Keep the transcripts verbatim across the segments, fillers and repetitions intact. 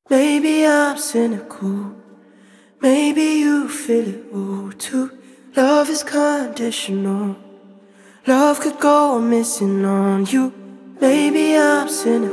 Maybe I'm cynical, maybe you feel it all too. Love is conditional, love could go missing on you. Maybe I'm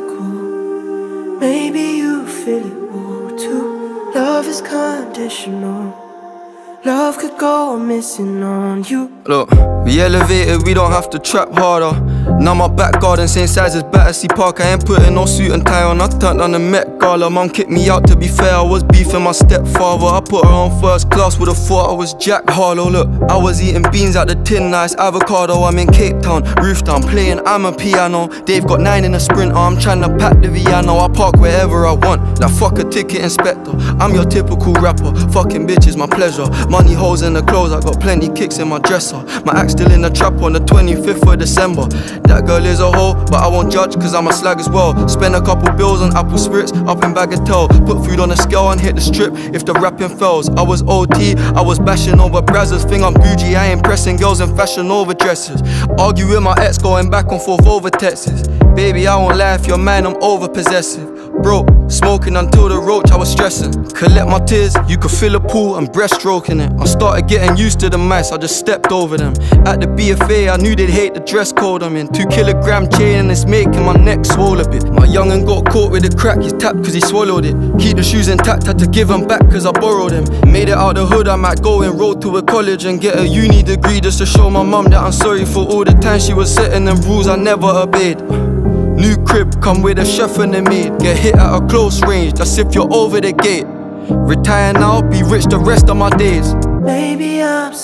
cynical, maybe you feel it all too. Love is conditional, love could go missing on you. Look, we elevated, we don't have to trap harder. Now my back garden, same size as Battersea Park. I ain't putting no suit and tie on, I turned on the Met Gala. Mum kicked me out, to be fair, I was beefing my stepfather. I put her on first class, would've thought I was Jack Harlow. Look, I was eating beans at the tin, nice avocado. I'm in Cape Town, roof down, playing I'm a piano. Dave got nine in a Sprinter, I'm trying to pack the Viano. I park wherever I want, like fuck a ticket inspector. I'm your typical rapper, fucking bitches my pleasure. Money holes in the clothes, I got plenty kicks in my dresser. My axe still in the trap on the twenty-fifth of December. That girl is a hoe, but I won't judge cause I'm a slag as well. Spend a couple bills on apple spritz, up in Bagatelle. Put food on a scale and hit the strip if the rapping fails. I was O T, I was bashing over Brazzers. Think I'm bougie, I ain't pressing girls in fashion over dresses. Argue with my ex, going back and forth over texts. Baby, I won't lie, if you're mine, I'm over possessive. Bro, smoking until the roach, I was stressing. Collect my tears, you could fill a pool and breaststroking it. I started getting used to the mice, I just stepped over them. At the B F A, I knew they'd hate the dress code I'm in. Two kilogram chain and it's making my neck swole a bit. My young'un got caught with the crack, he's tapped cause he swallowed it. Keep the shoes intact, had to give them back cause I borrowed them. Made it out the hood, I might go and roll to a college and get a uni degree just to show my mum that I'm sorry for all the time she was setting them rules I never obeyed. New crib, come with a chef and a maid. Get hit at a close range, that's if you're over the gate. Retire now, be rich the rest of my days. Maybe I'm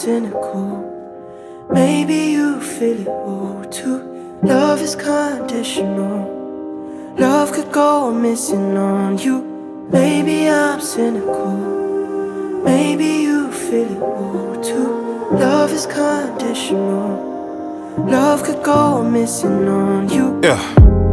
cynical, maybe you feel it all too. Love is conditional, love could go missing on you. Maybe I'm cynical, maybe you feel it all too. Love is conditional, love could go missing on you. Yeah.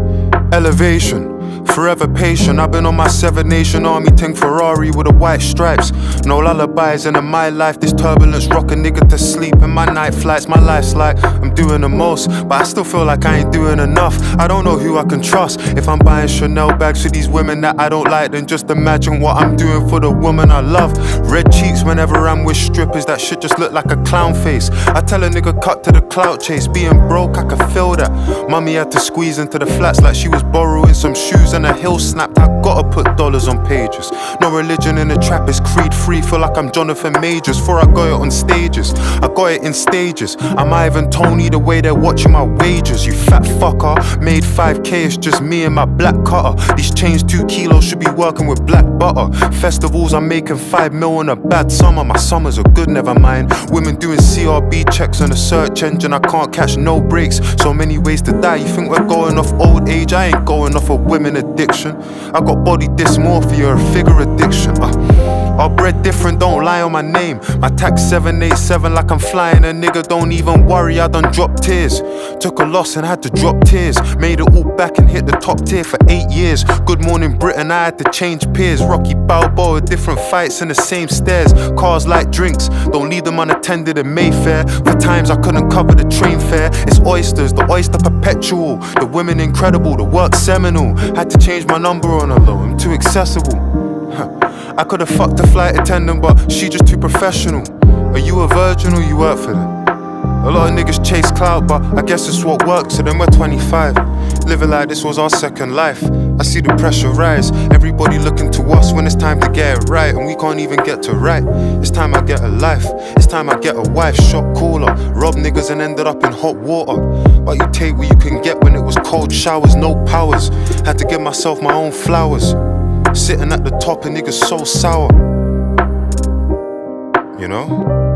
Elevation, forever patient. I've been on my Seven Nation Army tank Ferrari with the white stripes. No lullabies, and in my life this turbulence rock a nigga to sleep. In my night flights, my life's like I'm doing the most, but I still feel like I ain't doing enough. I don't know who I can trust. If I'm buying Chanel bags for these women that I don't like, then just imagine what I'm doing for the woman I love. Red cheeks whenever I'm with strippers, that shit just look like a clown face. I tell a nigga cut to the clout chase. Being broke, I can feel that. Mummy had to squeeze into the flats like she was borrowing some shoes and a heel snapped. I gotta put dollars on pages. No religion in the trap, is creed free. Feel like I'm Jonathan Majors. Before I got it on stages, I got it in stages. I'm Ivan Tony the way they're watching my wages. You fat fucker, made five K, it's just me and my black cutter. These chains two kilos, should be working with black butter. Festivals, I'm making five mil in a bad summer. My summers are good, never mind. Women doing C R B checks on the search engine. I can't catch no breaks, so many ways to die. You think we're going off old age? I ain't going off of women addiction. I got body dysmorphia, a figure addiction. uh, Our bread different, don't lie on my name. My tax seven eight seven like I'm flying. A nigga, don't even worry, I done dropped tears. Took a loss and had to drop tears. Made it all back and hit the top tier for eight years. Good morning Britain, I had to change peers. Rocky Balboa, different fights in the same stairs. Cars like drinks, don't leave them unattended in Mayfair. For times I couldn't cover the train fare. It's oysters, the oyster perpetual. The women incredible, the work seminal. Had to change my number on her low, I'm too accessible. I could've fucked a flight attendant, but she just too professional. Are you a virgin or you work for them? A lot of niggas chase clout, but I guess it's what works. So then we're twenty-five, living like this was our second life. I see the pressure rise, everybody looking to us when it's time to get it right, and we can't even get to right. It's time I get a life, it's time I get a wife. Shot caller, rob niggas and ended up in hot water. But you take what you can get when it was cold showers, no powers. Had to give myself my own flowers. Sitting at the top and niggas so sour, you know?